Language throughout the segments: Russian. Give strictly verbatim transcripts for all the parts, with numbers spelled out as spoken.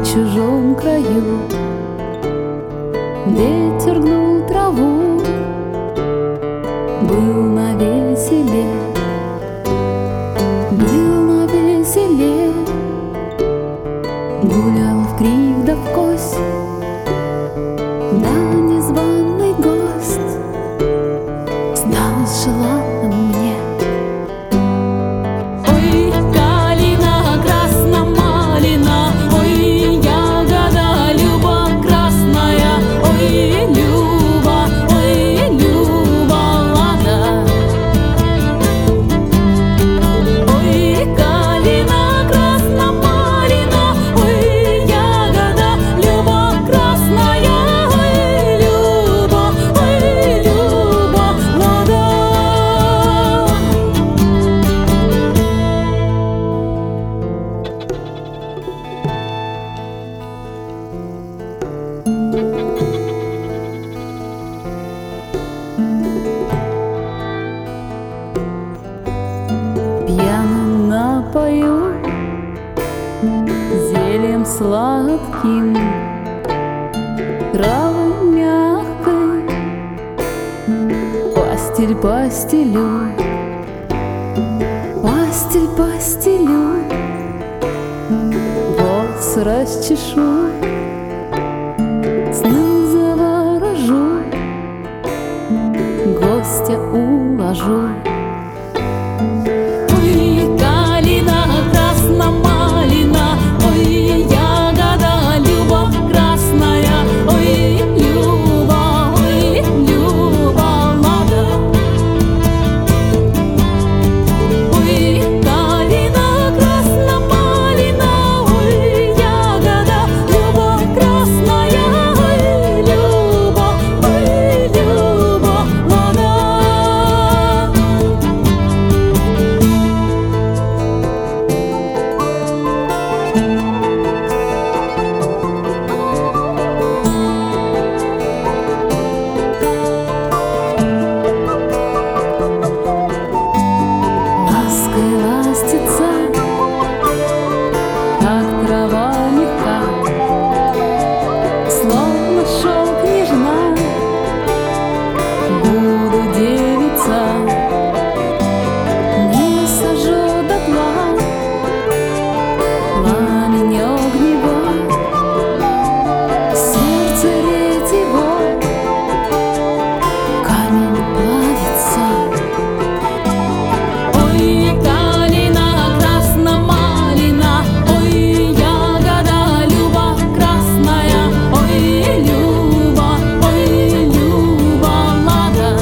чужом краю. Ветер гнул траву, был на веселе, был на веселе, гулял в крик да в кость, да незваный гость стал желанным мне. Ой, калина, красна малина, ой, ягода Люба красная, ой, Люба, ой, Люба, ладно. Ой, калина, красна малина, ой, ягода Люба красная, ой, Люба, ой, Люба, ладно. Пьяно напою зельем сладким, травой мягкой пастель постелю, пастель постелю, волос расчешу, сны заворожу, гостя уложу. Ой, калина, красна малина, ой, ягода Люба красная, ой, Люба, ой, Люба, ладно. Ой, калина, красна малина, ой, ягода Люба красная, ой, Люба, ой, Люба, ладно. Лаской ластится, как трава мягка, словно шелк нежна. Буду девица, не сожжу дотла пламень огнева, сердце ретиво, камень плавится. Ой, калина, красна малина, ой, ягода Люба красная, ой, Люба, ой, Люба, ладно.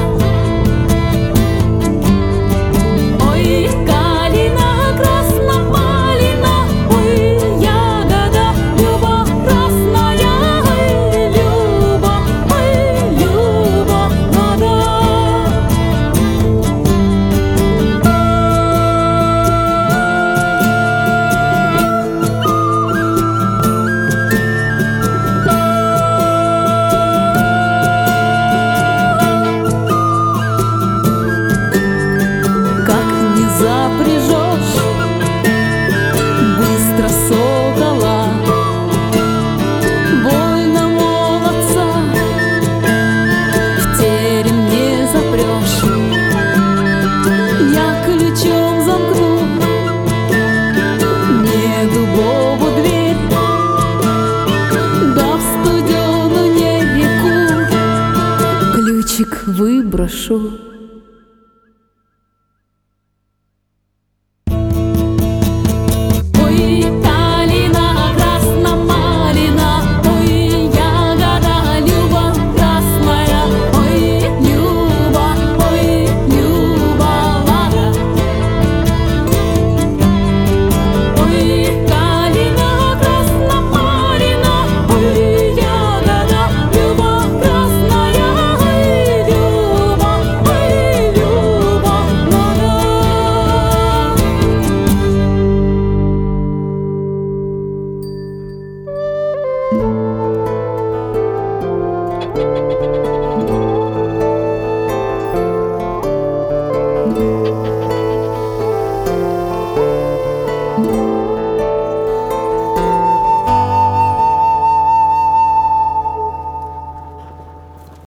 Ой, калина, красна малина, ой, ягода Люба красная, ой, Люба, ой, Люба, ладно. Как не запряжешь быстро сокола, больно молодца в терем не запрешь. Я ключом замкну не дубову дверь, да в студеную не реку ключик выброшу.